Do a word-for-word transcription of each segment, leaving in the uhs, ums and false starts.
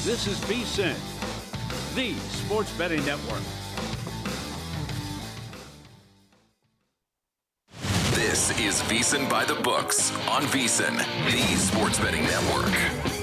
This is VSiN, the Sports Betting Network. This is VSiN by the Books on VSiN, the Sports Betting Network.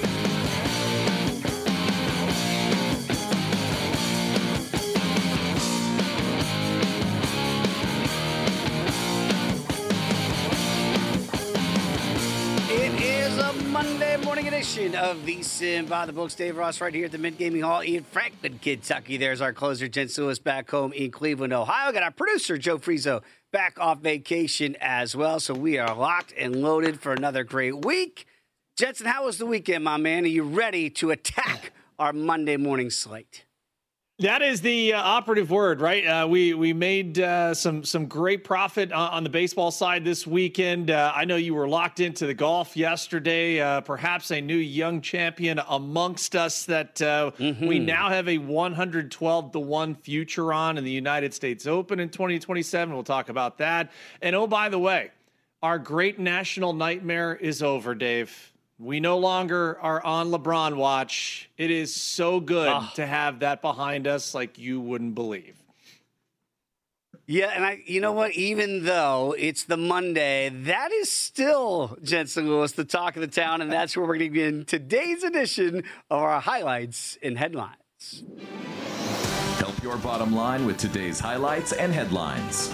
Monday morning edition of VSiN by the Books. Dave Ross right here at the Mint Gaming Hall in Franklin, Kentucky. There's our closer, Jen Lewis, back home in Cleveland, Ohio. Got our producer, Joe Frizo, back off vacation as well. So we are locked and loaded for another great week. Jensen, how was the weekend, my man? Are you ready to attack our Monday morning slate? That is the uh, operative word, right? Uh, we we made uh, some some great profit on, on the baseball side this weekend. Uh, I know you were locked into the golf yesterday. Uh, perhaps a new young champion amongst us that uh, mm-hmm. we now have a one hundred twelve to one future on in the United States Open in twenty twenty-seven. We'll talk about that. And oh, by the way, our great national nightmare is over, Dave. We no longer are on LeBron watch. It is so good oh. to have that behind us like you wouldn't believe. Yeah, and I, you know what? Even though it's the Monday, that is still, Jensen Lewis, the talk of the town, and that's where we're going to begin today's edition of our highlights and headlines. Help your bottom line with today's highlights and headlines.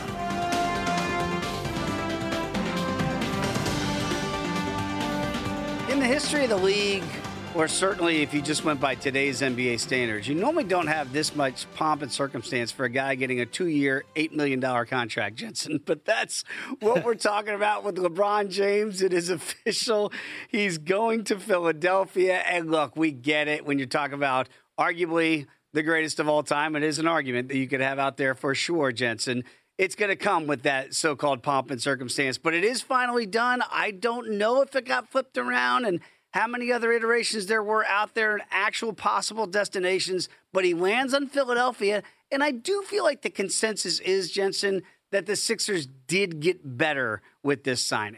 In the history of the league, or certainly if you just went by today's N B A standards, you normally don't have this much pomp and circumstance for a guy getting a two-year, eight million dollars contract, Jensen. But that's what we're talking about with LeBron James. It is official. He's going to Philadelphia. And look, we get it when you're talking about arguably the greatest of all time. It is an argument that you could have out there for sure, Jensen. It's going to come with that so-called pomp and circumstance, but it is finally done. I don't know if it got flipped around and how many other iterations there were out there and actual possible destinations, but he lands on Philadelphia, and I do feel like the consensus is, Jensen, that the Sixers did get better with this signing.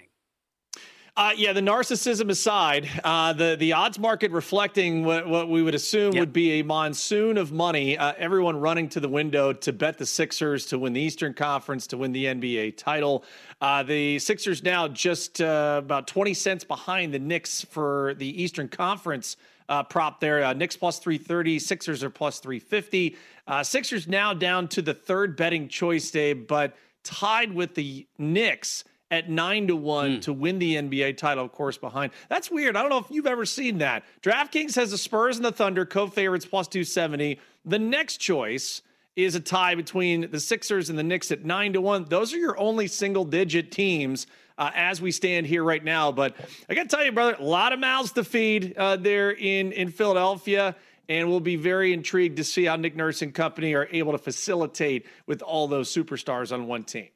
Uh, yeah, the narcissism aside, uh, the, the odds market reflecting what, what we would assume yep. would be a monsoon of money, uh, everyone running to the window to bet the Sixers to win the Eastern Conference, to win the N B A title. Uh, the Sixers now just uh, about twenty cents behind the Knicks for the Eastern Conference uh, prop there. Uh, Knicks plus three thirty, Sixers are plus three fifty. Uh, Sixers now down to the third betting choice, Dave, but tied with the Knicks at nine to one mm. to win the N B A title, of course, behind. That's weird. I don't know if you've ever seen that. DraftKings has the Spurs and the Thunder, co-favorites plus two seventy. The next choice is a tie between the Sixers and the Knicks at nine to one. Those are your only single-digit teams uh, as we stand here right now. But I got to tell you, brother, a lot of mouths to feed uh, there in, in Philadelphia. And we'll be very intrigued to see how Nick Nurse and company are able to facilitate with all those superstars on one team.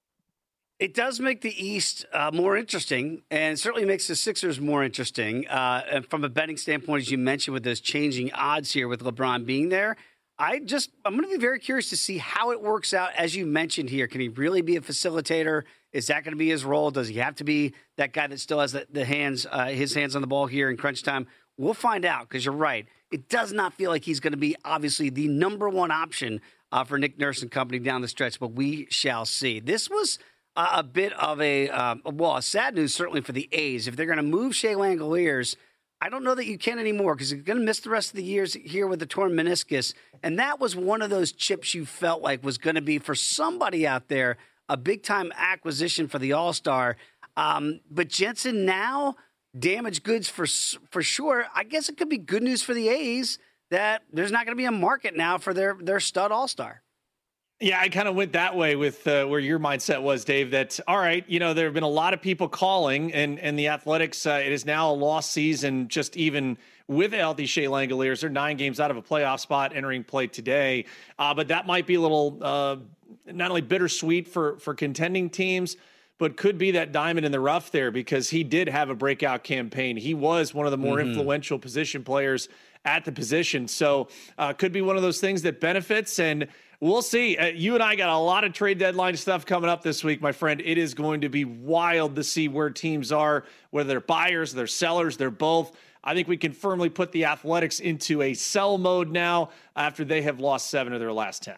It does make the East uh, more interesting, and certainly makes the Sixers more interesting. Uh, and from a betting standpoint, as you mentioned, with those changing odds here with LeBron being there, I just I'm going to be very curious to see how it works out. As you mentioned here, can he really be a facilitator? Is that going to be his role? Does he have to be that guy that still has the, the hands, uh, his hands on the ball here in crunch time? We'll find out, because you're right. It does not feel like he's going to be obviously the number one option uh, for Nick Nurse and company down the stretch, but we shall see. This was Uh, a bit of a, um, well, a sad news certainly for the A's. If they're going to move Shea Langoliers, I don't know that you can anymore, because you're going to miss the rest of the years here with the torn meniscus. And that was one of those chips you felt like was going to be, for somebody out there, a big-time acquisition for the All-Star. Um, but Jensen now, damaged goods for for sure. I guess it could be good news for the A's that there's not going to be a market now for their, their stud All-Star. Yeah, I kind of went that way with uh, where your mindset was, Dave, that, all right, you know, there have been a lot of people calling, and, and the Athletics, uh, it is now a lost season, just even with a healthy Shea Langoliers. They're nine games out of a playoff spot entering play today. Uh, but that might be a little uh, not only bittersweet for, for contending teams, but could be that diamond in the rough there, because he did have a breakout campaign. He was one of the more mm-hmm. influential position players at the position. So uh, could be one of those things that benefits, and we'll see. Uh, you and I got a lot of trade deadline stuff coming up this week, my friend. It is going to be wild to see where teams are, whether they're buyers, they're sellers, they're both. I think we can firmly put the Athletics into a sell mode now after they have lost seven of their last ten.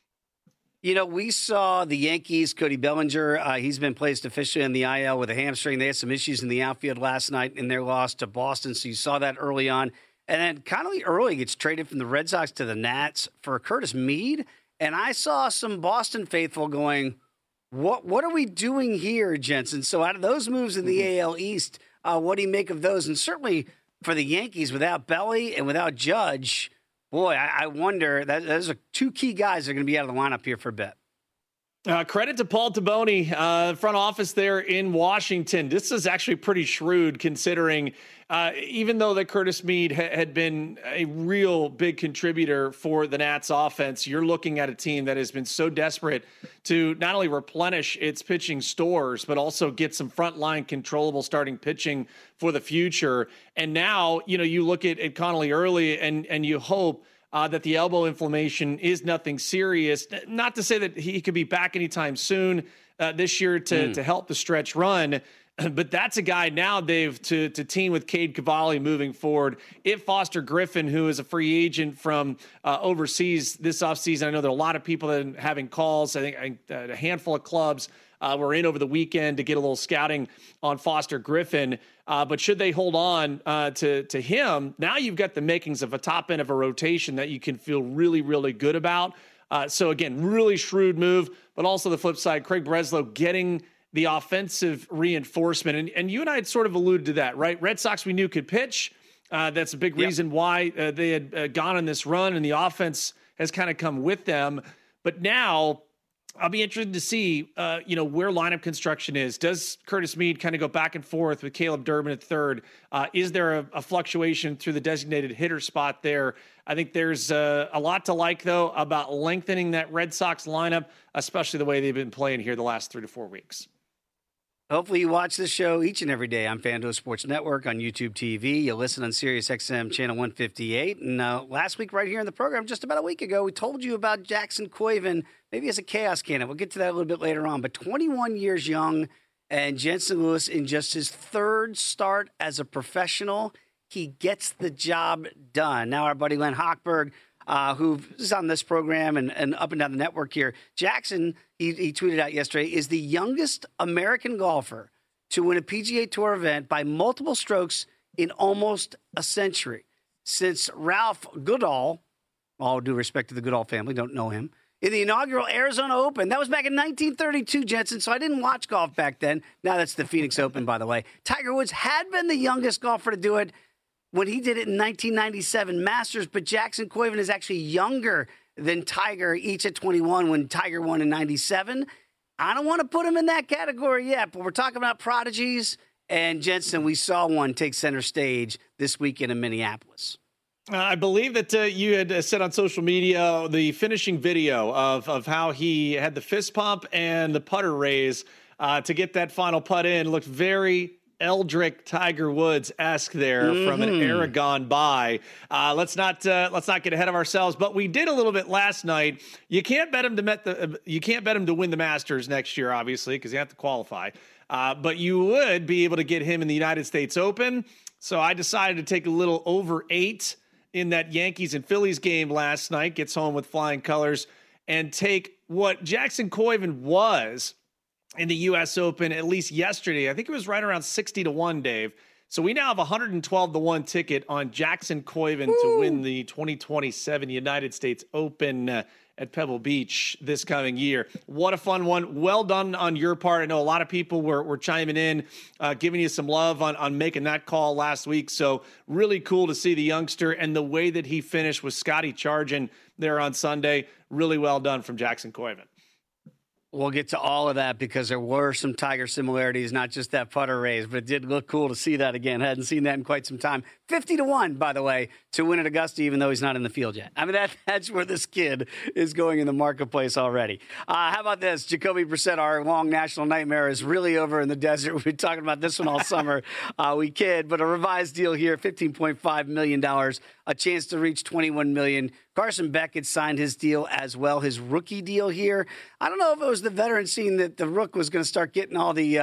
You know, we saw the Yankees, Cody Bellinger. Uh, he's been placed officially in the I L with a hamstring. They had some issues in the outfield last night in their loss to Boston, so you saw that early on. And then Connolly early gets traded from the Red Sox to the Nats for Curtis Mead. And I saw some Boston faithful going, what what are we doing here, Jensen? So out of those moves in the mm-hmm. A L East, uh, what do you make of those? And certainly for the Yankees, without Belly and without Judge, boy, I, I wonder, that those are two key guys that are going to be out of the lineup here for a bit. Uh, credit to Paul Taboni, uh, front office there in Washington. This is actually pretty shrewd considering uh, even though that Curtis Mead ha- had been a real big contributor for the Nats offense, you're looking at a team that has been so desperate to not only replenish its pitching stores, but also get some frontline controllable starting pitching for the future. And now, you know, you look at, at Connolly early and, and you hope Uh, that the elbow inflammation is nothing serious. Not to say that he could be back anytime soon uh, this year to mm. to help the stretch run, but that's a guy now, Dave, to to team with Cade Cavalli moving forward. If Foster Griffin, who is a free agent from uh, overseas this offseason, I know there are a lot of people that are having calls. I think, I think a handful of clubs uh, were in over the weekend to get a little scouting on Foster Griffin. Uh, but should they hold on uh, to to him, now you've got the makings of a top end of a rotation that you can feel really, really good about. Uh, so, again, really shrewd move, but also the flip side, Craig Breslow getting the offensive reinforcement. And, and you and I had sort of alluded to that, right? Red Sox we knew could pitch. Uh, that's a big reason yep. why uh, they had uh, gone on this run, and the offense has kind of come with them. But now I'll be interested to see, uh, you know, where lineup construction is. Does Curtis Mead kind of go back and forth with Caleb Durbin at third? Uh, is there a, a fluctuation through the designated hitter spot there? I think there's uh, a lot to like, though, about lengthening that Red Sox lineup, especially the way they've been playing here the last three to four weeks. Hopefully you watch this show each and every day on FanDuel Sports Network, on YouTube T V. You'll listen on Sirius X M channel one fifty-eight. And uh, last week right here in the program, just about a week ago, we told you about Jackson Koiven, maybe as a chaos candidate. We'll get to that a little bit later on. But twenty-one years young, and Jensen Lewis in just his third start as a professional, he gets the job done. Now our buddy Len Hochberg, Uh, who is on this program and, and up and down the network here. Jackson, he, he tweeted out yesterday, is the youngest American golfer to win a P G A Tour event by multiple strokes in almost a century. Since Ralph Goodall, all due respect to the Goodall family, don't know him, in the inaugural Arizona Open. That was back in nineteen thirty-two, Jensen, so I didn't watch golf back then. Now that's the Phoenix Open, by the way. Tiger Woods had been the youngest golfer to do it when he did it in nineteen ninety-seven Masters, but Jackson Koiven is actually younger than Tiger, each at twenty-one when Tiger won in ninety-seven. I don't want to put him in that category yet, but we're talking about prodigies, and Jensen, we saw one take center stage this weekend in Minneapolis. Uh, I believe that uh, you had uh, said on social media the finishing video of, of how he had the fist pump and the putter raise uh, to get that final putt in. Looked very Eldrick Tiger Woods-esque there mm-hmm. from an era gone by. Uh, let's not uh, let's not get ahead of ourselves, but we did a little bit last night. You can't bet him to met the you can't bet him to win the Masters next year, obviously, because you have to qualify. Uh, but you would be able to get him in the United States Open. So I decided to take a little over eight in that Yankees and Phillies game last night. Gets home with flying colors, and take what Jackson Koiven was in the U S Open, at least yesterday. I think it was right around sixty to one, Dave. So we now have one hundred twelve to one ticket on Jackson Koiven Woo! to win the twenty twenty-seven United States Open uh, at Pebble Beach this coming year. What a fun one. Well done on your part. I know a lot of people were, were chiming in, uh, giving you some love on, on making that call last week. So really cool to see the youngster and the way that he finished with Scotty Chargin there on Sunday. Really well done from Jackson Koiven. We'll get to all of that because there were some Tiger similarities, not just that putter raise, but it did look cool to see that again. Hadn't seen that in quite some time. fifty to one, by the way, to win at Augusta, even though he's not in the field yet. I mean, that, that's where this kid is going in the marketplace already. Uh, how about this? Jacoby Brissett, our long national nightmare, is really over in the desert. We've been talking about this one all summer. Uh, we kid, but a revised deal here, fifteen point five million dollars, a chance to reach twenty-one million dollars. Carson Beckett signed his deal as well, his rookie deal here. I don't know if it was the veteran seeing that the Rook was going to start getting all the uh,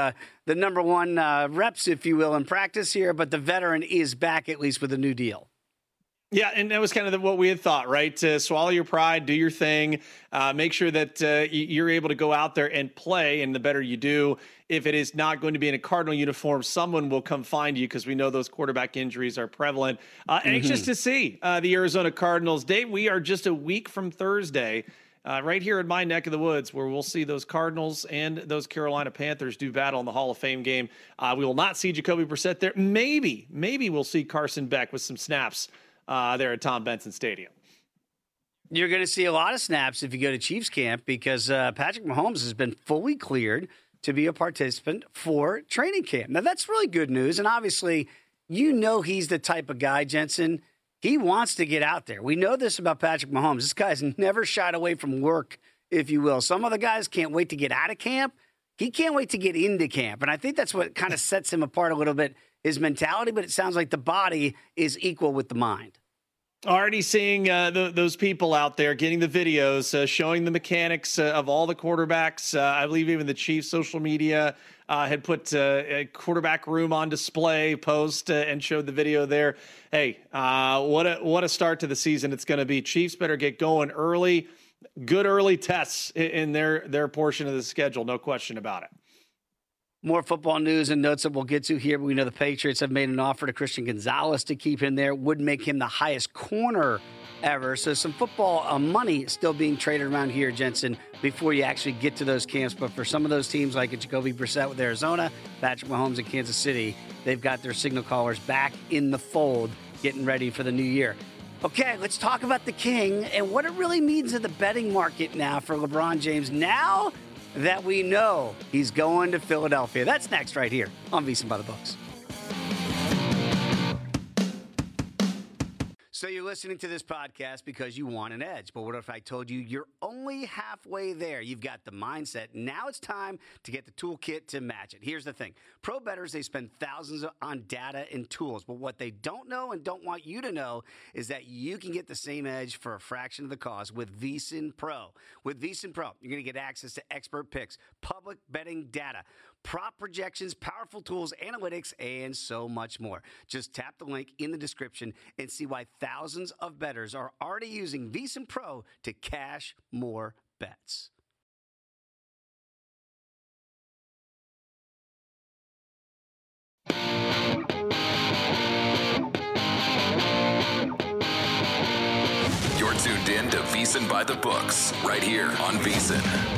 the number one uh, reps, if you will, in practice here, but the veteran is back at least with a new deal. Yeah, and that was kind of the, what we had thought, right? To swallow your pride, do your thing, uh, make sure that uh, you're able to go out there and play, and the better you do, if it is not going to be in a Cardinal uniform, someone will come find you because we know those quarterback injuries are prevalent. Uh, mm-hmm. Anxious to see uh, the Arizona Cardinals. Dave, we are just a week from Thursday, uh, right here in my neck of the woods, where we'll see those Cardinals and those Carolina Panthers do battle in the Hall of Fame game. Uh, we will not see Jacoby Brissett there. Maybe, maybe we'll see Carson Beck with some snaps Uh, there at Tom Benson Stadium. You're going to see a lot of snaps if you go to Chiefs camp because uh, Patrick Mahomes has been fully cleared to be a participant for training camp. Now, that's really good news. And obviously, you know he's the type of guy, Jensen. He wants to get out there. We know this about Patrick Mahomes. This guy's never shied away from work, if you will. Some other guys can't wait to get out of camp. He can't wait to get into camp. And I think that's what kind of sets him apart a little bit, his mentality. But it sounds like the body is equal with the mind. Already seeing uh, the, those people out there getting the videos, uh, showing the mechanics uh, of all the quarterbacks. Uh, I believe even the Chiefs social media uh, had put uh, a quarterback room on display post uh, and showed the video there. Hey, uh, what a what a start to the season it's going to be. Chiefs better get going early. Good early tests in, in their their portion of the schedule, no question about it. More football news and notes that we'll get to here. We know the Patriots have made an offer to Christian Gonzalez to keep him there. Would make him the highest corner ever. So some football uh, money still being traded around here, Jensen, before you actually get to those camps. But for some of those teams like Jacoby Brissett with Arizona, Patrick Mahomes in Kansas City, they've got their signal callers back in the fold, getting ready for the new year. Okay, let's talk about the King and what it really means in the betting market now for LeBron James. Now that we know he's going to Philadelphia. That's next right here on VSiN by the Books. So you're listening to this podcast because you want an edge. But what if I told you you're only halfway there? You've got the mindset. Now it's time to get the toolkit to match it. Here's the thing. Pro bettors, they spend thousands on data and tools. But what they don't know and don't want you to know is that you can get the same edge for a fraction of the cost with VSiN Pro. With VSiN Pro, you're going to get access to expert picks, public betting data, prop projections, powerful tools, analytics, and so much more. Just tap the link in the description and see why thousands of bettors are already using VSiN Pro to cash more bets. You're tuned in to VSiN by the Books, right here on VSiN.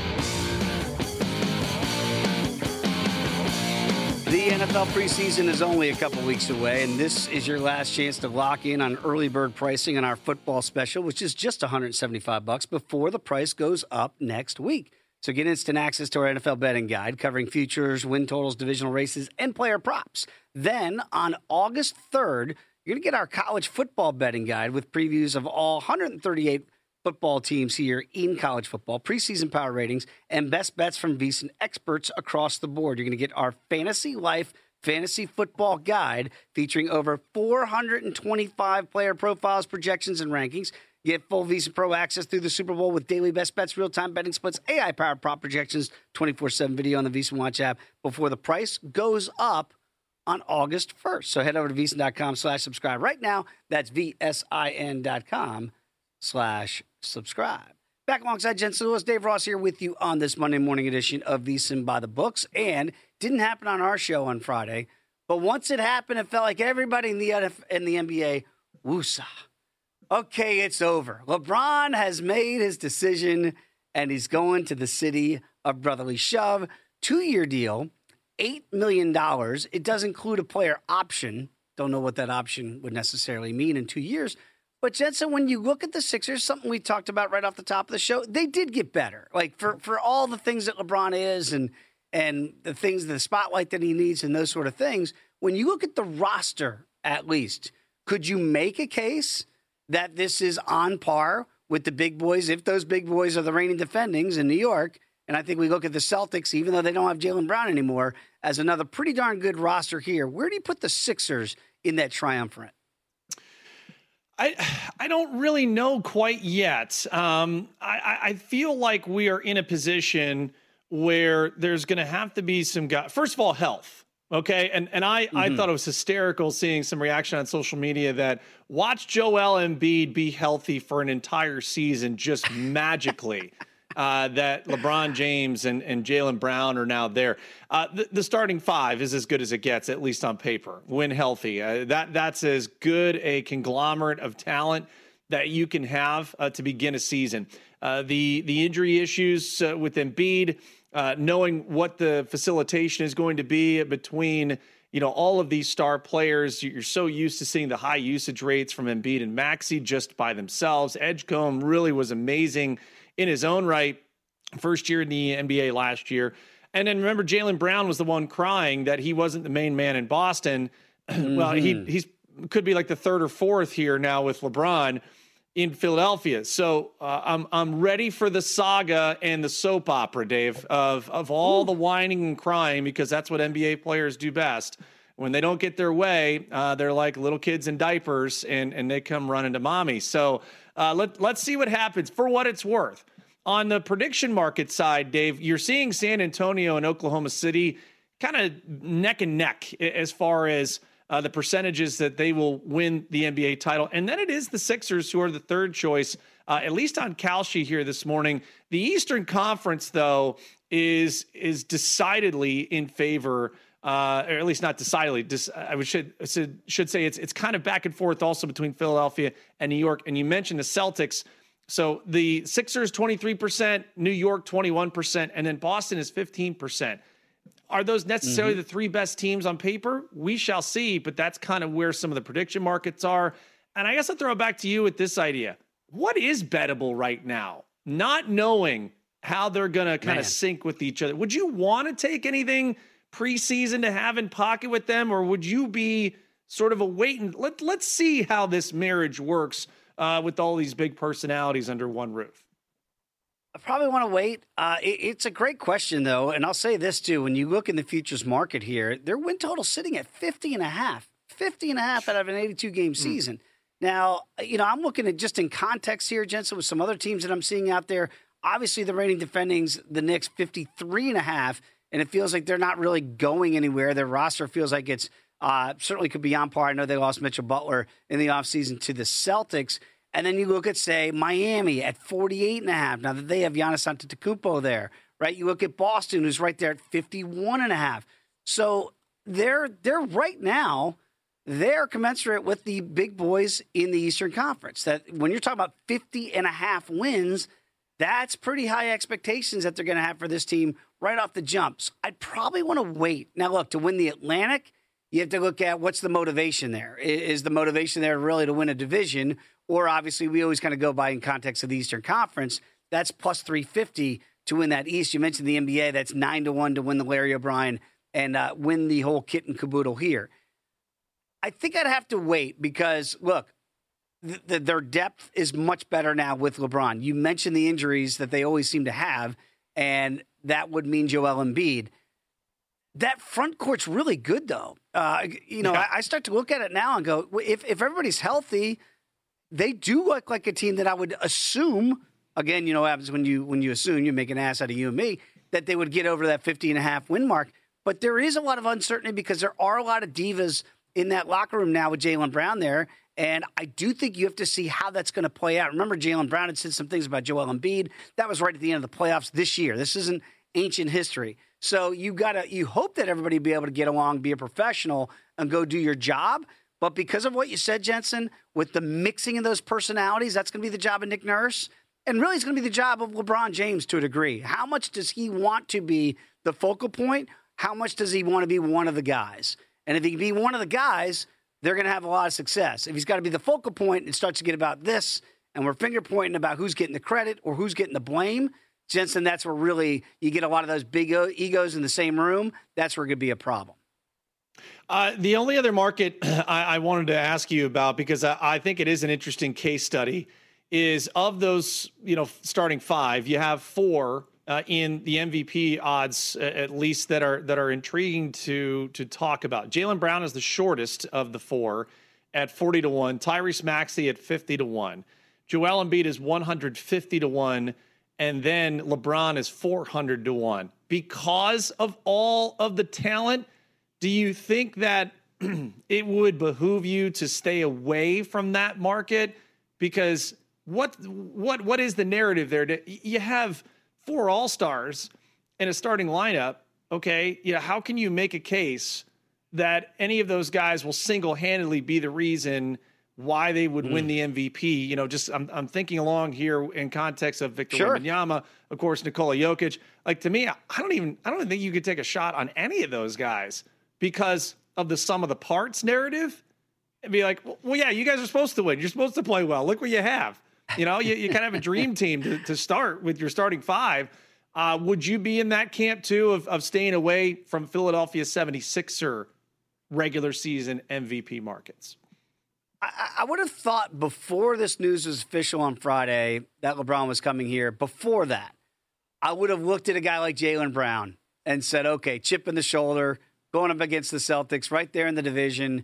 The N F L preseason is only a couple weeks away, and this is your last chance to lock in on early bird pricing on our football special, which is just one hundred seventy-five bucks before the price goes up next week. So get instant access to our N F L betting guide covering futures, win totals, divisional races, and player props. Then on August third, you're going to get our college football betting guide with previews of all one hundred thirty-eight football teams here in college football, preseason power ratings, and best bets from VSiN experts across the board. You're going to get our Fantasy Life Fantasy Football Guide featuring over four hundred twenty-five player profiles, projections, and rankings. Get full VSiN Pro access through the Super Bowl with daily best bets, real-time betting splits, A I-powered prop projections, twenty-four seven video on the VSiN Watch app before the price goes up on August first. So head over to VSiN.com slash subscribe right now. That's V S I N dot com slash subscribe. Back alongside Jensen Lewis, Dave Ross here with you on this Monday morning edition of VSiN by the Books. And didn't happen on our show on Friday, but once it happened, it felt like everybody in the in the N B A, woosah. Okay, it's over. LeBron has made his decision, and he's going to the city of brotherly shove. Two-year deal, eight million dollars. It does include a player option. Don't know what that option would necessarily mean in two years. But, Jensen, when you look at the Sixers, something we talked about right off the top of the show, they did get better. Like, for, for all the things that LeBron is and and the things, the spotlight that he needs and those sort of things, when you look at the roster, at least, could you make a case that this is on par with the big boys, if those big boys are the reigning defendings in New York? And I think we look at the Celtics, even though they don't have Jaylen Brown anymore, as another pretty darn good roster here. Where do you put the Sixers in that triumvirate? I I don't really know quite yet. Um, I, I feel like we are in a position where there's going to have to be some guy. First of all, health. Okay. And, and I, mm-hmm. I thought it was hysterical seeing some reaction on social media that watch Joel Embiid be healthy for an entire season, just magically. Uh, that LeBron James and, and Jaylen Brown are now there. Uh, the, the starting five is as good as it gets, at least on paper, when healthy. Uh, that That's as good a conglomerate of talent that you can have uh, to begin a season. Uh, the, the injury issues uh, with Embiid, uh, knowing what the facilitation is going to be between you know all of these star players. You're so used to seeing the high usage rates from Embiid and Maxey just by themselves. Edgecombe really was amazing in his own right, first year in the N B A last year. And then remember, Jaylen Brown was the one crying that he wasn't the main man in Boston. Mm-hmm. Well, he he's could be like the third or fourth here now with LeBron in Philadelphia. So uh, I'm I'm ready for the saga and the soap opera, Dave, of of all Ooh. the whining and crying, because that's what N B A players do best. When they don't get their way, uh, they're like little kids in diapers, and and they come running to mommy. So uh, let let's see what happens. For what it's worth, on the prediction market side, Dave, you're seeing San Antonio and Oklahoma City kind of neck and neck as far as uh, the percentages that they will win the N B A title. And then it is the Sixers who are the third choice, uh, at least on Kalshi here this morning. The Eastern Conference, though, is is decidedly in favor. Uh, or at least not decidedly. Dis, I would should should say it's it's kind of back and forth also between Philadelphia and New York. And you mentioned the Celtics. So the Sixers twenty-three percent, New York twenty-one percent, and then Boston is fifteen percent. Are those necessarily mm-hmm. the three best teams on paper? We shall see, but that's kind of where some of the prediction markets are. And I guess I'll throw it back to you with this idea. What is bettable right now? Not knowing how they're going to kind of sync with each other. Would you want to take anything preseason to have in pocket with them, or would you be sort of a wait and let, let's see how this marriage works uh, with all these big personalities under one roof? I probably want to wait. Uh, it, it's a great question, though. And I'll say this, too. When you look in the futures market here, their win total sitting at fifty and a half, fifty and a half out of an eighty-two game season. Mm. Now, you know, I'm looking at just in context here, Jensen, with some other teams that I'm seeing out there. Obviously, the reigning defending's the Knicks, fifty-three and a half. And it feels like they're not really going anywhere. Their roster feels like it's uh, certainly could be on par. I know they lost Mitchell Butler in the offseason to the Celtics. And then you look at, say, Miami at forty-eight and a half. Now that they have Giannis Antetokounmpo there, right? You look at Boston, who's right there at fifty-one and a half. So they're they're right now, they're commensurate with the big boys in the Eastern Conference. That when you're talking about fifty and a half wins, that's pretty high expectations that they're going to have for this team right off the jumps. I'd probably want to wait. Now, look, to win the Atlantic, you have to look at what's the motivation there. Is the motivation there really to win a division? Or obviously, we always kind of go by in context of the Eastern Conference. That's plus three fifty to win that East. You mentioned the N B A. That's nine to one to win the Larry O'Brien and uh, win the whole kit and caboodle here. I think I'd have to wait because, look, th- th- their depth is much better now with LeBron. You mentioned the injuries that they always seem to have, and that would mean Joel Embiid. That front court's really good, though. Uh, you know, yeah. I, I start to look at it now and go, if if everybody's healthy, they do look like a team that I would assume, again, you know what happens when you when you assume, you make an ass out of you and me, that they would get over that fifty and a half win mark. But there is a lot of uncertainty because there are a lot of divas in that locker room now with Jaylen Brown there. And I do think you have to see how that's going to play out. Remember, Jaylen Brown had said some things about Joel Embiid. That was right at the end of the playoffs this year. This isn't ancient history. So you gotta, you hope that everybody be able to get along, be a professional, and go do your job. But because of what you said, Jensen, with the mixing of those personalities, that's going to be the job of Nick Nurse. And really, it's going to be the job of LeBron James to a degree. How much does he want to be the focal point? How much does he want to be one of the guys? And if he can be one of the guys, they're going to have a lot of success. If he's got to be the focal point, it starts to get about this, and we're finger pointing about who's getting the credit or who's getting the blame. Jensen, that's where really you get a lot of those big egos in the same room. That's where it could be a problem. Uh, the only other market I, I wanted to ask you about, because I, I think it is an interesting case study, is of those, you know, starting five, you have four uh, in the M V P odds, uh, at least that are that are intriguing to to talk about. Jaylen Brown is the shortest of the four at forty to one. Tyrese Maxey at fifty to one. Joel Embiid is one hundred fifty to one. And then LeBron is four hundred to one. because of all of the talent? Do you think that it would behoove you to stay away from that market? Because what what what is the narrative there? You have four all-stars and a starting lineup. Okay, you know, how can you make a case that any of those guys will single-handedly be the reason why they would mm. win the M V P? You know, just I'm I'm thinking along here in context of Victor sure. Wembanyama, of course, Nikola Jokic. Like, to me, I don't even I don't even think you could take a shot on any of those guys because of the sum of the parts narrative. And be like, well, yeah, you guys are supposed to win. You're supposed to play well. Look what you have. You know, you, you kind of have a dream team to, to start with your starting five. Uh, would you be in that camp, too, of, of staying away from Philadelphia seventy-sixer regular season M V P markets? I, I would have thought before this news was official on Friday that LeBron was coming here, before that, I would have looked at a guy like Jaylen Brown and said, okay, chip in the shoulder, going up against the Celtics right there in the division.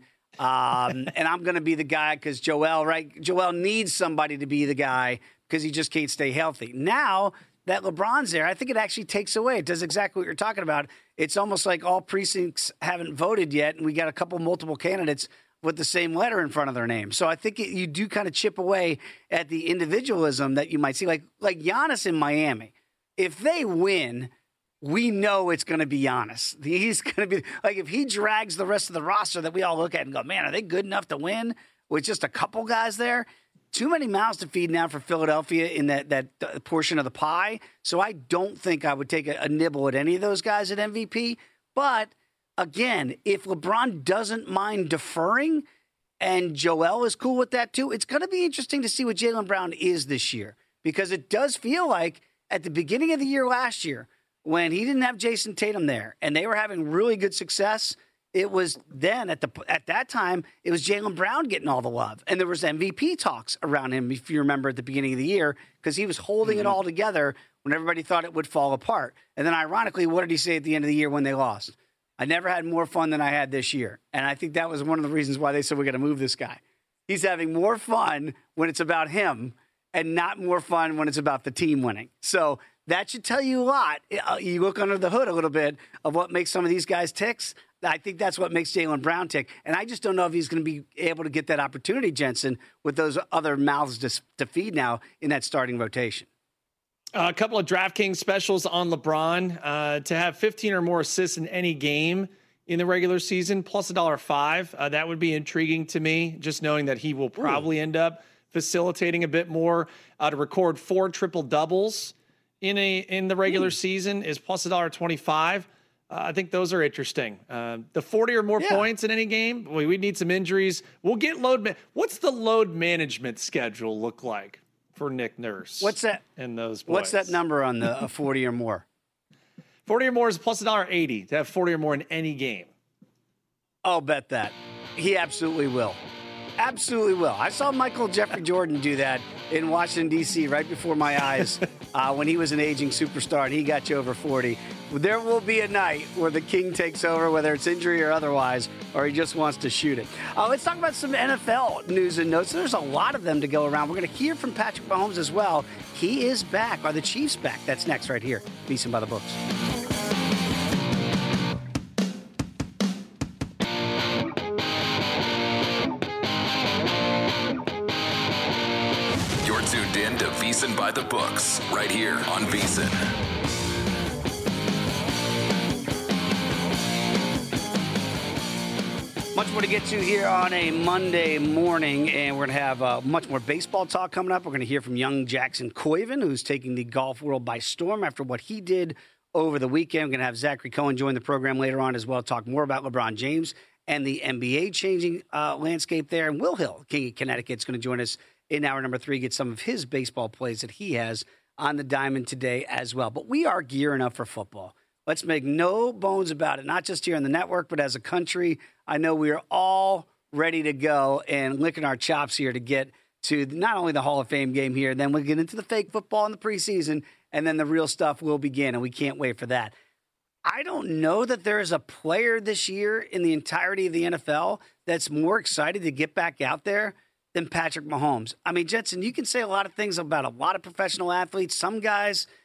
Um, and I'm going to be the guy because Joel, right? Joel needs somebody to be the guy because he just can't stay healthy. Now that LeBron's there, I think it actually takes away. It does exactly what you're talking about. It's almost like all precincts haven't voted yet, and we got a couple multiple candidates with the same letter in front of their name. So I think it, you do kind of chip away at the individualism that you might see. Like, like Giannis in Miami. If they win, we know it's going to be Giannis. He's going to be like, if he drags the rest of the roster that we all look at and go, man, are they good enough to win with just a couple guys there? Too many mouths to feed now for Philadelphia in that, that portion of the pie. So I don't think I would take a, a nibble at any of those guys at M V P. But again, if LeBron doesn't mind deferring and Joel is cool with that too, it's going to be interesting to see what Jaylen Brown is this year, because it does feel like at the beginning of the year last year, when he didn't have Jason Tatum there and they were having really good success, it was then at the at that time, it was Jaylen Brown getting all the love. And there was M V P talks around him, if you remember, at the beginning of the year, because he was holding mm-hmm. it all together when everybody thought it would fall apart. And then ironically, what did he say at the end of the year when they lost? I never had more fun than I had this year. And I think that was one of the reasons why they said, we got to move this guy. He's having more fun when it's about him and not more fun when it's about the team winning. So that should tell you a lot. You look under the hood a little bit of what makes some of these guys ticks. I think that's what makes Jaylen Brown tick. And I just don't know if he's going to be able to get that opportunity, Jensen, with those other mouths to, to feed now in that starting rotation. Uh, a couple of DraftKings specials on LeBron uh, to have fifteen or more assists in any game in the regular season, plus a dollar five. Uh, that would be intriguing to me, just knowing that he will probably Ooh. end up facilitating a bit more. Uh, to record four triple doubles in a in the regular Ooh. season is plus a dollar twenty-five. Uh, I think those are interesting. Uh, the forty or more yeah. points in any game, we we need some injuries. We'll get load. Ma- What's the load management schedule look like for Nick Nurse? What's that? And those boys? What's that number on the uh, forty or more? forty or more is plus a dollar eighty to have forty or more in any game. I'll bet that. He absolutely will. Absolutely will. I saw Michael Jeffrey Jordan do that in Washington, D C right before my eyes uh, when he was an aging superstar and he got you over forty. There will be a night where the king takes over, whether it's injury or otherwise, or he just wants to shoot it. Uh, let's talk about some N F L news and notes. There's a lot of them to go around. We're going to hear from Patrick Mahomes as well. He is back. Are the Chiefs back? That's next right here. VSiN by the Books. Tuned in to VSiN by the Books, right here on VSiN. Much more to get to here on a Monday morning, and we're going to have uh, much more baseball talk coming up. We're going to hear from young Jackson Koiven, who's taking the golf world by storm after what he did over the weekend. We're going to have Zachary Cohen join the program later on as well, talk more about LeBron James and the N B A changing uh, landscape there. And Will Hill, King of Connecticut, is going to join us in hour number three, get some of his baseball plays that he has on the diamond today as well. But we are gearing up for football. Let's make no bones about it, not just here on the network, but as a country. I know we are all ready to go and licking our chops here to get to not only the Hall of Fame game here, then we'll get into the fake football in the preseason, and then the real stuff will begin, and we can't wait for that. I don't know that there is a player this year in the entirety of the N F L that's more excited to get back out there than Patrick Mahomes. I mean, Jensen, you can say a lot of things about a lot of professional athletes. Some guys,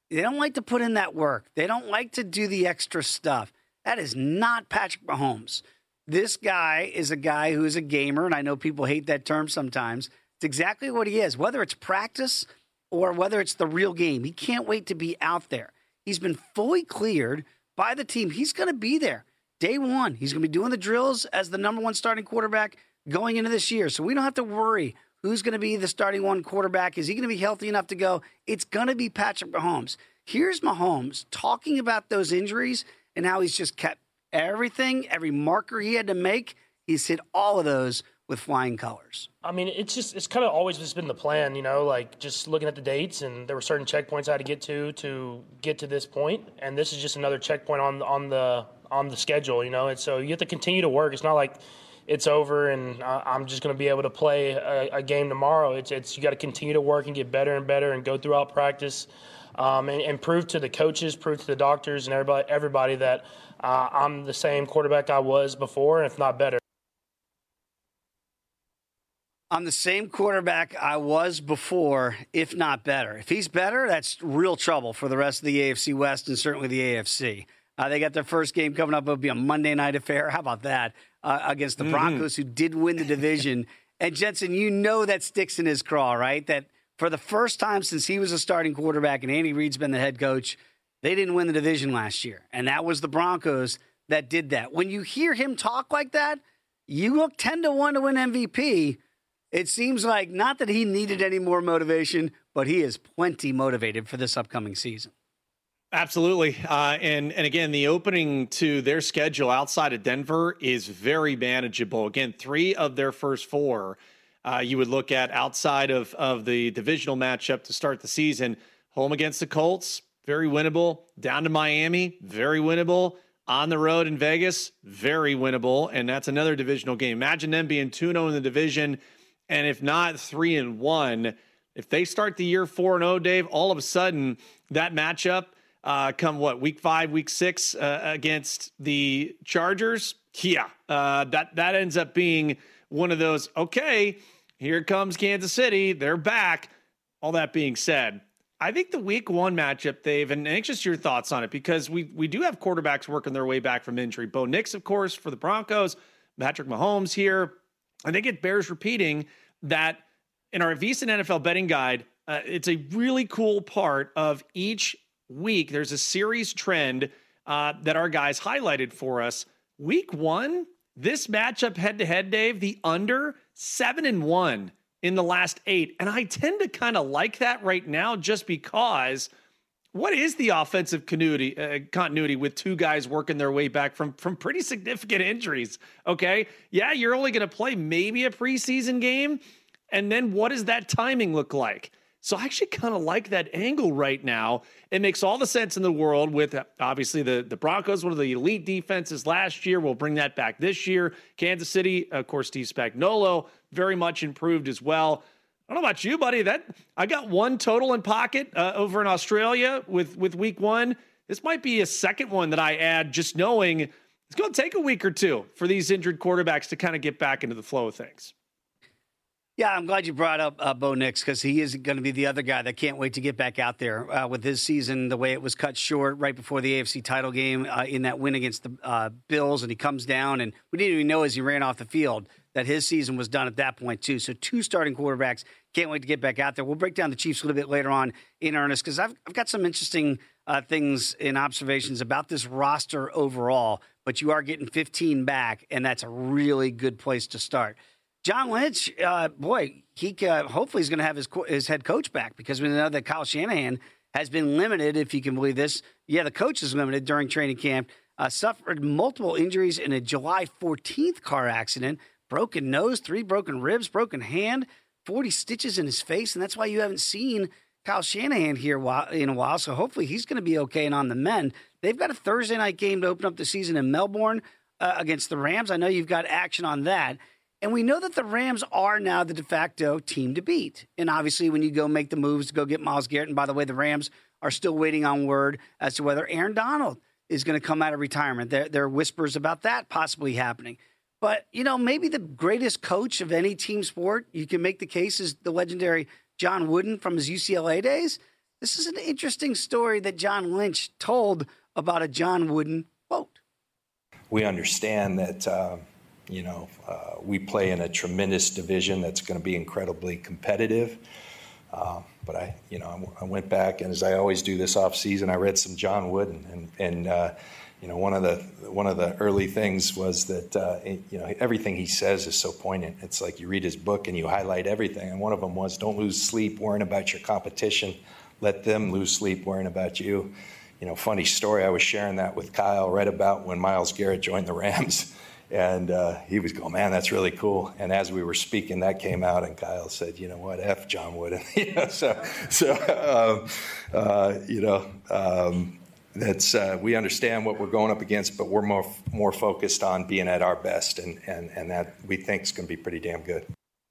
They don't like to put in that work. They don't like to do the extra stuff. That is not Patrick Mahomes. This guy is a guy who is a gamer, and I know people hate that term sometimes. It's exactly what he is, whether it's practice or whether it's the real game. He can't wait to be out there. He's been fully cleared by the team. He's going to be there day one. He's going to be doing the drills as the number one starting quarterback going into this year. So we don't have to worry who's going to be the starting one quarterback. Is he going to be healthy enough to go? It's going to be Patrick Mahomes. Here's Mahomes talking about those injuries and how he's just kept everything, every marker he had to make, he's hit all of those with flying colors. I mean, it's just, it's kind of always just been the plan, you know, like just looking at the dates, and there were certain checkpoints I had to get to to get to this point, and this is just another checkpoint on on the on the schedule, you know, and so you have to continue to work. It's not like it's over and I'm just going to be able to play a, a game tomorrow. It's it's you got to continue to work and get better and better and go throughout practice, um, and, and prove to the coaches, prove to the doctors and everybody everybody that uh, I'm the same quarterback I was before, if not better. I'm the same quarterback I was before, if not better. If he's better, that's real trouble for the rest of the A F C West and certainly the A F C. Uh, they got their first game coming up. It'll be a Monday night affair. How about that? Uh, against the Broncos, mm-hmm. who did win the division. And Jensen, you know that sticks in his craw, right? That for the first time since he was a starting quarterback and Andy Reid's been the head coach, they didn't win the division last year. And that was the Broncos that did that. When you hear him talk like that, you look ten to one to win M V P. It seems like not that he needed any more motivation, but he is plenty motivated for this upcoming season. Absolutely. Uh, and, and again, the opening to their schedule outside of Denver is very manageable. Again, three of their first four uh, you would look at outside of, of the divisional matchup to start the season. Home against the Colts, very winnable. Down to Miami, very winnable. On the road in Vegas, very winnable. And that's another divisional game. Imagine them being two and oh in the division. And if not three and one, if they start the year four and oh, Dave, all of a sudden that matchup uh, come what week five, week six uh, against the Chargers, yeah, uh, that that ends up being one of those. Okay, here comes Kansas City, they're back. All that being said, I think the week one matchup, Dave, and anxious your thoughts on it because we we do have quarterbacks working their way back from injury. Bo Nix, of course, for the Broncos, Patrick Mahomes here. I think it bears repeating that in our VSiN N F L betting guide, uh, it's a really cool part of each week. There's a series trend uh, that our guys highlighted for us. Week one, this matchup head-to-head, Dave, the under seven and one in the last eight. And I tend to kind of like that right now just because what is the offensive continuity, uh, continuity with two guys working their way back from, from pretty significant injuries? Okay. Yeah. You're only going to play maybe a preseason game. And then what does that timing look like? So I actually kind of like that angle right now. It makes all the sense in the world with obviously the, the Broncos, one of the elite defenses last year. We'll bring that back this year. Kansas City, of course, Steve Spagnuolo, very much improved as well. I don't know about you, buddy. That I got one total in pocket uh, over in Australia with, with week one. This might be a second one that I add, just knowing it's going to take a week or two for these injured quarterbacks to kind of get back into the flow of things. Yeah, I'm glad you brought up uh, Bo Nix because he is going to be the other guy that can't wait to get back out there uh, with his season, the way it was cut short right before the A F C title game uh, in that win against the uh, Bills, and he comes down, and we didn't even know as he ran off the field that his season was done at that point, too. So two starting quarterbacks. Can't wait to get back out there. We'll break down the Chiefs a little bit later on in earnest because I've, I've got some interesting uh, things and observations about this roster overall, but you are getting fifteen back, and that's a really good place to start. John Lynch, uh, boy, he uh, hopefully is going to have his, his head coach back because we know that Kyle Shanahan has been limited, if you can believe this. Yeah, the coach is limited during training camp. Uh, suffered multiple injuries in a July fourteenth car accident. Broken nose, three broken ribs, broken hand, forty stitches in his face, and that's why you haven't seen Kyle Shanahan here in a while. So hopefully he's going to be okay and on the mend. They've got a Thursday night game to open up the season in Melbourne uh, against the Rams. I know you've got action on that. And we know that the Rams are now the de facto team to beat. And obviously when you go make the moves to go get Myles Garrett, and by the way, the Rams are still waiting on word as to whether Aaron Donald is going to come out of retirement. There, there are whispers about that possibly happening. But, you know, maybe the greatest coach of any team sport, you can make the case, is the legendary John Wooden from his U C L A days. this is an interesting story that John Lynch told about a John Wooden quote. We understand that, uh, you know, uh, we play in a tremendous division that's going to be incredibly competitive. Uh, but I, you know, I went back, and as I always do this off season, I read some John Wooden, and, and uh, you know, one of the one of the early things was that uh, you know, everything he says is so poignant. It's like you read his book and you highlight everything. And one of them was, "Don't lose sleep worrying about your competition. Let them lose sleep worrying about you." You know, funny story. I was sharing that with Kyle right about when Myles Garrett joined the Rams. And uh, he was going, "Man, that's really cool." And as we were speaking, that came out, and Kyle said, "You know what, F John Wooden." you know, so, so um, uh, you know, um, that's uh, we understand what we're going up against, but we're more more focused on being at our best, and and and that we think is going to be pretty damn good.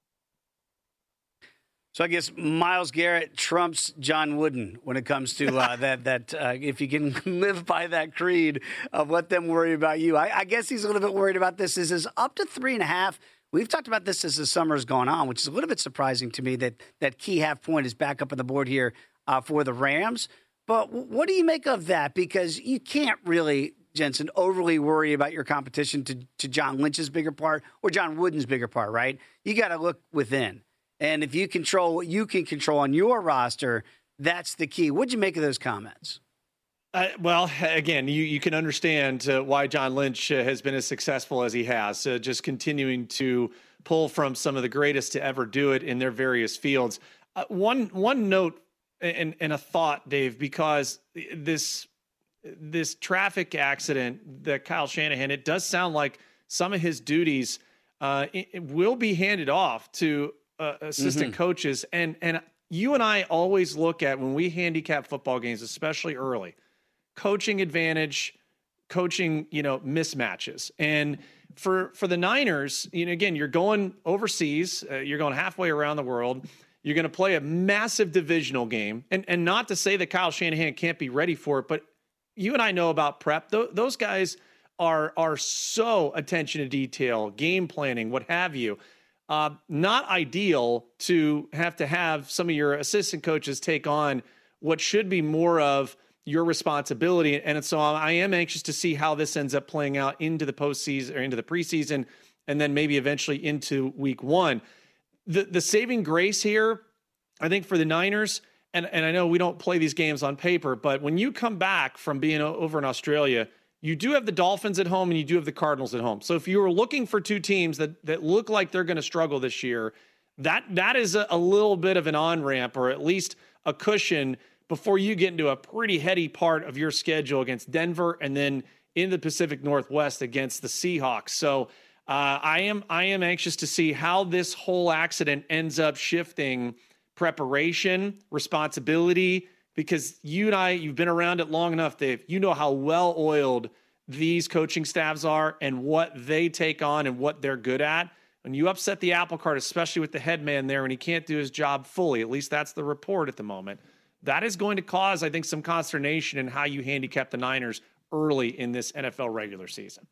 So I guess Myles Garrett trumps John Wooden when it comes to uh, that. That uh, if you can live by that creed of let them worry about you, I, I guess he's a little bit worried about this. This is up to three and a half. We've talked about this as the summer's gone on, which is a little bit surprising to me that that key half point is back up on the board here uh, for the Rams. But what do you make of that? Because you can't really, Jensen, overly worry about your competition to, to John Lynch's bigger part or John Wooden's bigger part, right? You got to look within. And if you control what you can control on your roster, that's the key. What'd you make of those comments? Uh, well, again, you, you can understand uh, why John Lynch uh, has been as successful as he has, uh, just continuing to pull from some of the greatest to ever do it in their various fields. Uh, one one note and, and a thought, Dave, because this this traffic accident that Kyle Shanahan, it does sound like some of his duties uh, it, it will be handed off to Uh, assistant mm-hmm. coaches. And, and you and I always look at when we handicap football games, especially early, coaching advantage, coaching, you know, mismatches. And for, for the Niners, you know, again, you're going overseas, uh, you're going halfway around the world. You're going to play a massive divisional game. And, and not to say that Kyle Shanahan can't be ready for it, but you and I know about prep. Th- those guys are, are so attention to detail, game planning, what have you. Uh, not ideal to have to have some of your assistant coaches take on what should be more of your responsibility. And so I am anxious to see how this ends up playing out into the postseason or into the preseason, and then maybe eventually into week one. The the saving grace here, I think, for the Niners, and, and I know we don't play these games on paper, but when you come back from being over in Australia, you do have the Dolphins at home and you do have the Cardinals at home. So if you were looking for two teams that that look like they're going to struggle this year, that that is a, a little bit of an on-ramp, or at least a cushion before you get into a pretty heady part of your schedule against Denver and then in the Pacific Northwest against the Seahawks. So uh, I am I am anxious to see how this whole accident ends up shifting preparation, responsibility, because you and I, you've been around it long enough, Dave. You know how well-oiled these coaching staffs are and what they take on and what they're good at. When you upset the apple cart, especially with the head man there, and he can't do his job fully, at least that's the report at the moment, that is going to cause, I think, some consternation in how you handicap the Niners early in this N F L regular season.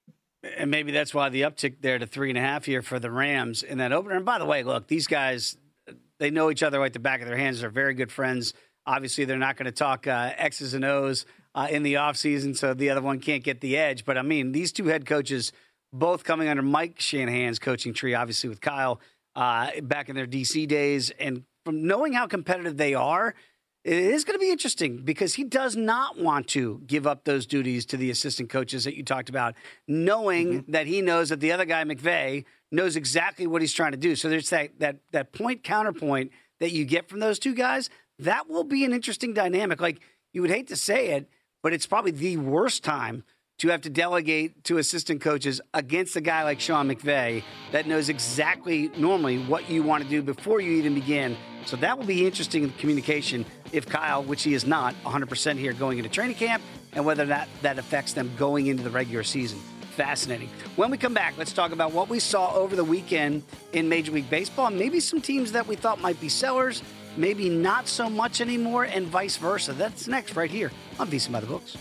And maybe that's why the uptick there to three and a half here for the Rams in that opener. And by the way, look, these guys, they know each other like the back of their hands. They're very good friends. Obviously, they're not going to talk uh, X's and O's uh, in the offseason, so the other one can't get the edge. But, I mean, these two head coaches both coming under Mike Shanahan's coaching tree, obviously with Kyle uh, back in their D C days. And from knowing how competitive they are, it is going to be interesting because he does not want to give up those duties to the assistant coaches that you talked about, knowing mm-hmm. that he knows that the other guy, McVay, knows exactly what he's trying to do. So there's that that that point counterpoint that you get from those two guys. That will be an interesting dynamic. Like, you would hate to say it, but it's probably the worst time to have to delegate to assistant coaches against a guy like Sean McVay that knows exactly normally what you want to do before you even begin. So that will be interesting in communication if Kyle, which he is not one hundred percent here going into training camp, and whether that, that affects them going into the regular season. Fascinating. When we come back, let's talk about what we saw over the weekend in Major League Baseball, and maybe some teams that we thought might be sellers, maybe not so much anymore, and vice versa. That's next right here on VSiN by the Books.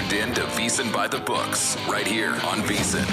tuned in to VSiN by the Books, right here on VSiN.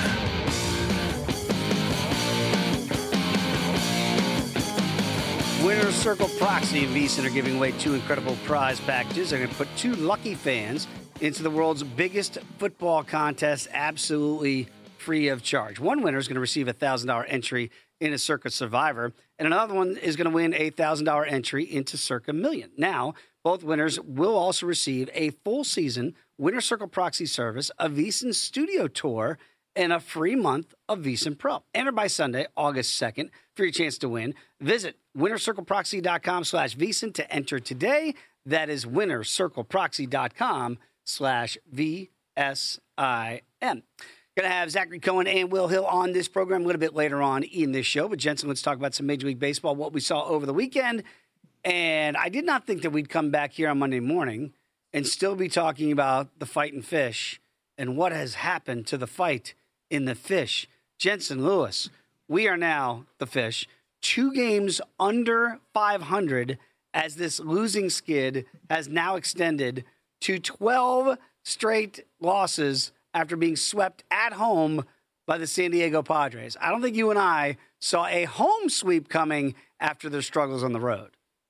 Winner's Circle Proxy and VSiN are giving away two incredible prize packages. They're going to put two lucky fans into the world's biggest football contest absolutely free of charge. One winner is going to receive a one thousand dollars entry into Circa Survivor, and another one is going to win a one thousand dollars entry into Circa Million. Now, both winners will also receive a full season Winner's Circle Proxy service, a VSiN studio tour, and a free month of VSiN Pro. Enter by Sunday, August second, for your chance to win. Visit winnercircleproxy.com slash VSiN to enter today. That is winnercircleproxy.com slash V S I N. Going to have Zachary Cohen and Will Hill on this program a little bit later on in this show. But, Jensen, let's talk about some Major League Baseball, what we saw over the weekend. And I did not think that we'd come back here on Monday morning and still be talking about the fight in fish and what has happened to the fight in the fish. Jensen Lewis, we are now the fish, two games under five hundred as this losing skid has now extended to twelve straight losses after being swept at home by the San Diego Padres. I don't think you and I saw a home sweep coming after their struggles on the road.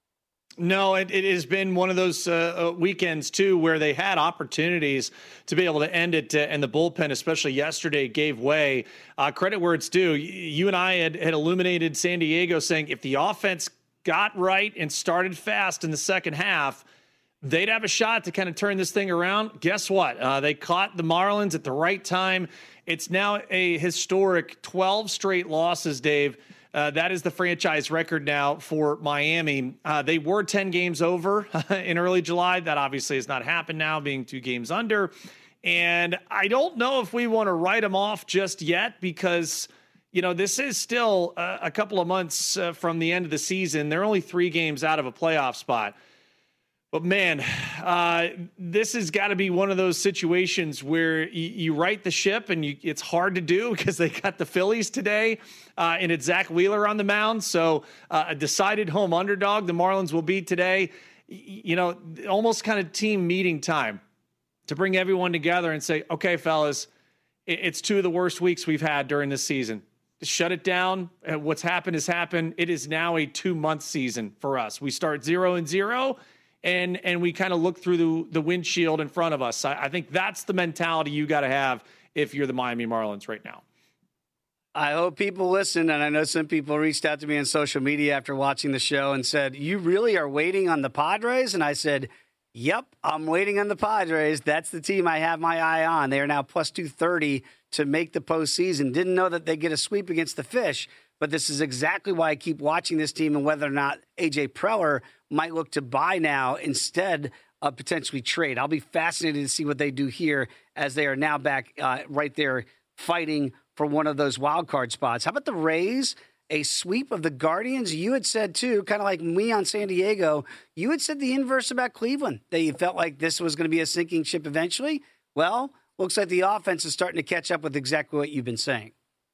No, it, it has been one of those uh, weekends, too, where they had opportunities to be able to end it, uh, and the bullpen, especially yesterday, gave way. Uh, credit where it's due. You and I had, had illuminated San Diego saying if the offense got right and started fast in the second half, they'd have a shot to kind of turn this thing around. Guess what? Uh, they caught the Marlins at the right time. It's now a historic twelve straight losses, Dave. Uh, that is the franchise record now for Miami. Uh, they were ten games over in early July. That obviously has not happened now, being two games under. And I don't know if we want to write them off just yet because, you know, this is still a, a couple of months uh, from the end of the season. They're only three games out of a playoff spot. But, man, uh, this has got to be one of those situations where you, you right the ship, and you, it's hard to do because they got the Phillies today, uh, and it's Zach Wheeler on the mound. So uh, a decided home underdog the Marlins will be today. You know, almost kind of team meeting time to bring everyone together and say, okay, fellas, it's two of the worst weeks we've had during this season. Shut it down. What's happened has happened. It is now a two-month season for us. We start zero and zero. And and we kind of look through the, the windshield in front of us. I, I think that's the mentality you got to have if you're the Miami Marlins right now. I hope people listen, and I know some people reached out to me on social media after watching the show and said, you really are waiting on the Padres? And I said, yep, I'm waiting on the Padres. That's the team I have my eye on. They are now plus two thirty to make the postseason. Didn't know that they get a sweep against the Fish, but this is exactly why I keep watching this team and whether or not A J Preller might look to buy now instead of potentially trade. I'll be fascinated to see what they do here as they are now back uh, right there fighting for one of those wild card spots. How about the Rays? A sweep of the Guardians? You had said, too, kind of like me on San Diego, you had said the inverse about Cleveland, that you felt like this was going to be a sinking ship eventually. Well, looks like the offense is starting to catch up with exactly what you've been saying.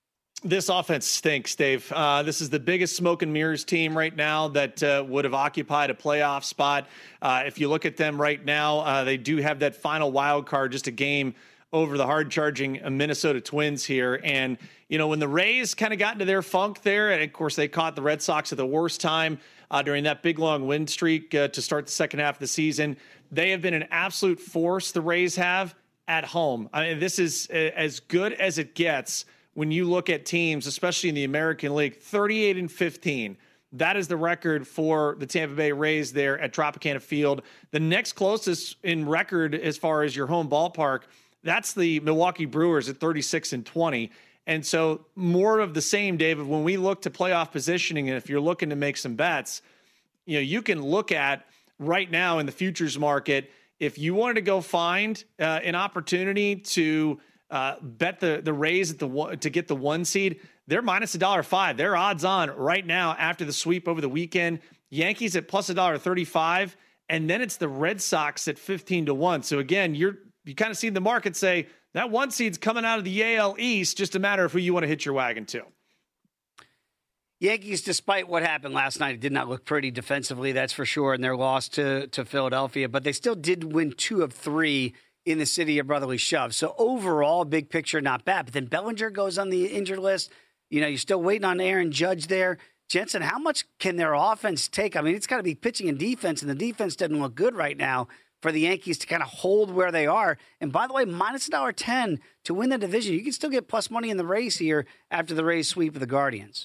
This offense stinks, Dave. Uh, this is the biggest smoke and mirrors team right now that uh, would have occupied a playoff spot. Uh, if you look at them right now, uh, they do have that final wild card, just a game over the hard-charging Minnesota Twins here. And, you know, when the Rays kind of got into their funk there, and, of course, they caught the Red Sox at the worst time uh, during that big, long win streak uh, to start the second half of the season, they have been an absolute force, the Rays have, at home. I mean, this is a, as good as it gets when you look at teams, especially in the American League, thirty-eight and fifteen. That is the record for the Tampa Bay Rays there at Tropicana Field. The next closest in record as far as your home ballpark, that's the Milwaukee Brewers at thirty-six and twenty. And so more of the same, David, when we look to playoff positioning, and if you're looking to make some bets, you know, you can look at right now in the futures market, if you wanted to go find uh, an opportunity to uh, bet the, the Rays at the one, to get the one seed, they're minus a dollar five. They're odds on right now after the sweep over the weekend. Yankees at plus a dollar thirty-five, and then it's the Red Sox at fifteen to one. So again, you're you kind of see the market say that one seed's coming out of the A L East. Just a matter of who you want to hit your wagon to. Yankees, despite what happened last night, did not look pretty defensively, that's for sure, in their loss to, to Philadelphia. But they still did win two of three in the city of brotherly shove. So overall, big picture, not bad. But then Bellinger goes on the injured list. You know, you're still waiting on Aaron Judge there. Jensen, how much can their offense take? I mean, it's got to be pitching and defense, and the defense doesn't look good right now for the Yankees to kind of hold where they are. And by the way, minus one dollar ten to win the division. You can still get plus money in the race here after the Rays sweep of the Guardians.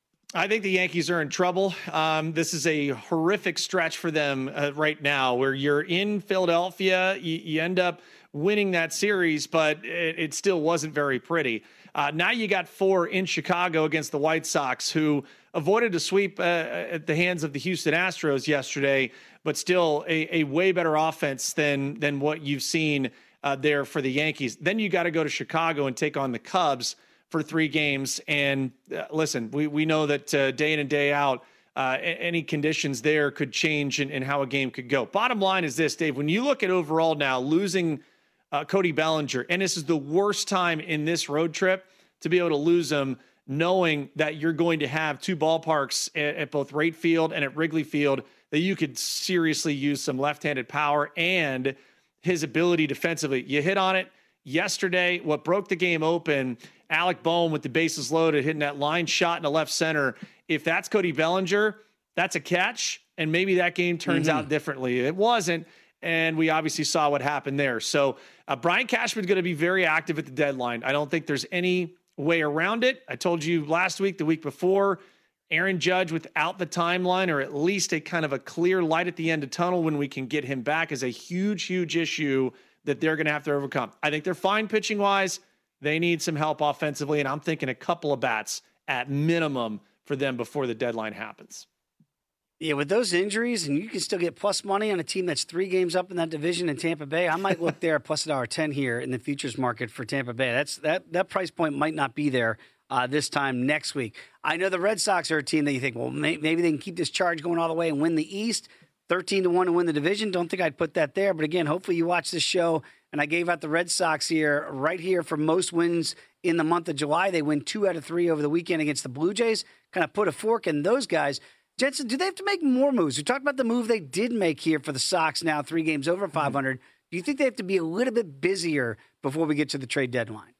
I think the Yankees are in trouble. Um, this is a horrific stretch for them uh, right now, where you're in Philadelphia, you, you end up winning that series, but it, it still wasn't very pretty. Uh, now you got four in Chicago against the White Sox, who avoided a sweep uh, at the hands of the Houston Astros yesterday, but still a, a way better offense than than what you've seen uh, there for the Yankees. Then you got to go to Chicago and take on the Cubs for three games. And uh, listen, we, we know that uh, day in and day out, uh, any conditions there could change in, in how a game could go. Bottom line is this, Dave, when you look at overall now losing uh, Cody Bellinger, and this is the worst time in this road trip to be able to lose him, knowing that you're going to have two ballparks at, at both Wright Field and at Wrigley Field that you could seriously use some left-handed power and his ability defensively. You hit on it yesterday. What broke the game open, Alec Bohm with the bases loaded, hitting that line shot in the left center. If that's Cody Bellinger, that's a catch, and maybe that game turns mm-hmm. out differently. It wasn't, and we obviously saw what happened there. So uh, Brian Cashman's going to be very active at the deadline. I don't think there's any way around it. I told you last week, the week before, Aaron Judge without the timeline, or at least a kind of a clear light at the end of tunnel when we can get him back, is a huge, huge issue that they're going to have to overcome. I think they're fine pitching wise. They need some help offensively, and I'm thinking a couple of bats at minimum for them before the deadline happens. Yeah, with those injuries, and you can still get plus money on a team that's three games up in that division in Tampa Bay. I might look there at plus one dollar ten here in the futures market for Tampa Bay. That's that that price point might not be there uh, this time next week. I know the Red Sox are a team that you think, well, may, maybe they can keep this charge going all the way and win the East. thirteen to one to win the division. Don't think I'd put that there. But again, hopefully you watch this show, and I gave out the Red Sox here, right here for most wins in the month of July. They win two out of three over the weekend against the Blue Jays. Kind of put a fork in those guys. Jensen, do they have to make more moves? We talked about the move they did make here for the Sox now, three games over five hundred. Do you think they have to be a little bit busier before we get to the trade deadline?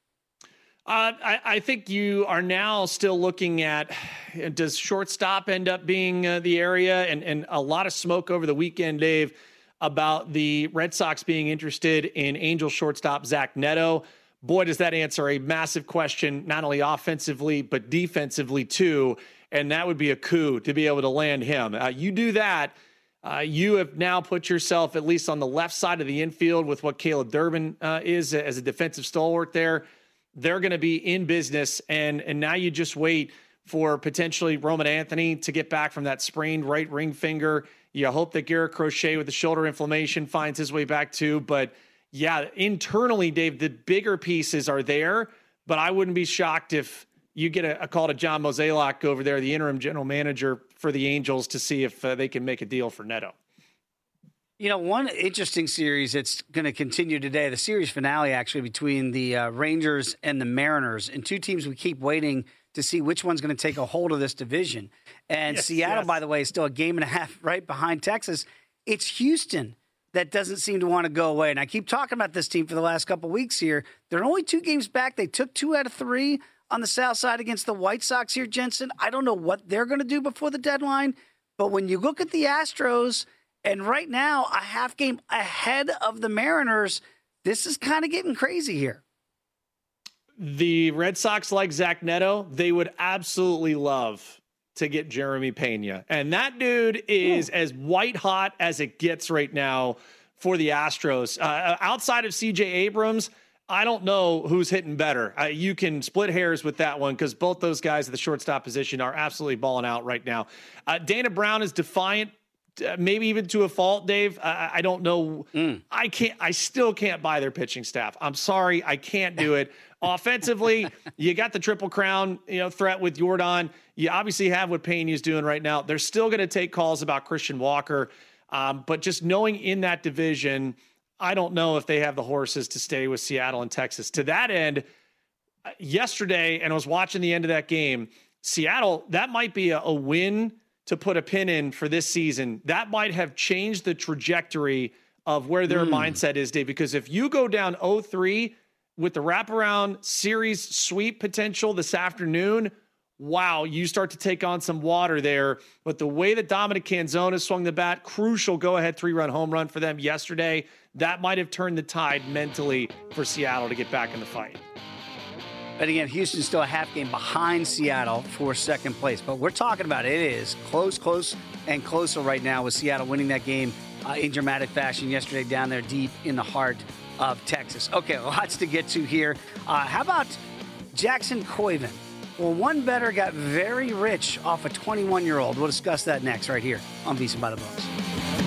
Uh, I, I think you are now still looking at, does shortstop end up being uh, the area? And, and a lot of smoke over the weekend, Dave, about the Red Sox being interested in Angel shortstop Zach Neto. Boy, does that answer a massive question, not only offensively, but defensively too. And that would be a coup to be able to land him. Uh, you do that, uh, you have now put yourself at least on the left side of the infield with what Caleb Durbin uh, is as a defensive stalwart there. They're going to be in business, and and now you just wait for potentially Roman Anthony to get back from that sprained right ring finger. You hope that Garrett Crochet with the shoulder inflammation finds his way back too. But yeah, internally, Dave, the bigger pieces are there, but I wouldn't be shocked if you get a, a call to John Mozeliak over there, the interim general manager for the Angels, to see if uh, they can make a deal for Neto. You know, one interesting series that's going to continue today, the series finale actually between the uh, Rangers and the Mariners, and two teams we keep waiting to see which one's going to take a hold of this division. And yes, Seattle, yes. by the way, is still a game and a half right behind Texas. It's Houston that doesn't seem to want to go away. And I keep talking about this team for the last couple of weeks here. They're only two games back. They took two out of three on the south side against the White Sox here, Jensen. I don't know what they're going to do before the deadline, but when you look at the Astros, and right now a half game ahead of the Mariners, this is kind of getting crazy here. The Red Sox like Zach Neto. They would absolutely love to get Jeremy Pena. And that dude is Ooh. as white hot as it gets right now for the Astros. Uh, outside of C J Abrams, I don't know who's hitting better. Uh, you can split hairs with that one because both those guys at the shortstop position are absolutely balling out right now. Uh, Dana Brown is defiant, uh, maybe even to a fault, Dave. Uh, I don't know. Mm. I can't. I still can't buy their pitching staff. I'm sorry. I can't do it. Offensively, you got the Triple Crown, you know, threat with Jordan. You obviously have what Pena's doing right now. They're still going to take calls about Christian Walker, um, but just knowing in that division, I don't know if they have the horses to stay with Seattle and Texas. To that end, yesterday, and I was watching the end of that game, Seattle, that might be a, a win to put a pin in for this season. That might have changed the trajectory of where their Mm. mindset is, Dave. Because if you go down oh three with the wraparound series sweep potential this afternoon, wow, you start to take on some water there. But the way that Dominic Canzone swung the bat, crucial go-ahead three-run home run for them yesterday, that might have turned the tide mentally for Seattle to get back in the fight. And again, Houston's still a half game behind Seattle for second place. But we're talking about it is close, close, and closer right now with Seattle winning that game uh, in dramatic fashion yesterday down there deep in the heart of Texas. Okay, lots to get to here. Uh, how about Jackson Koiven? Well, one bettor got very rich off a twenty-one-year-old. We'll discuss that next right here on VSiN by the Books.